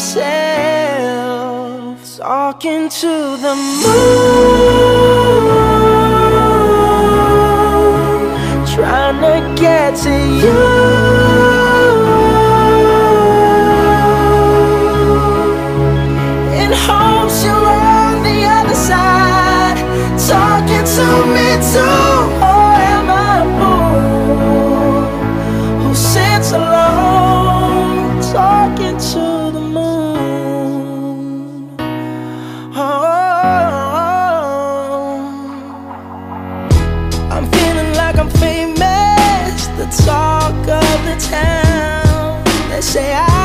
myself, talking to the moon, trying to get to you. In hopes you're on the other side, talking to me too. Or am I a fool who sits alone, talking to the moon? Oh, I'm feeling like I'm famous, the talk of the town. They say I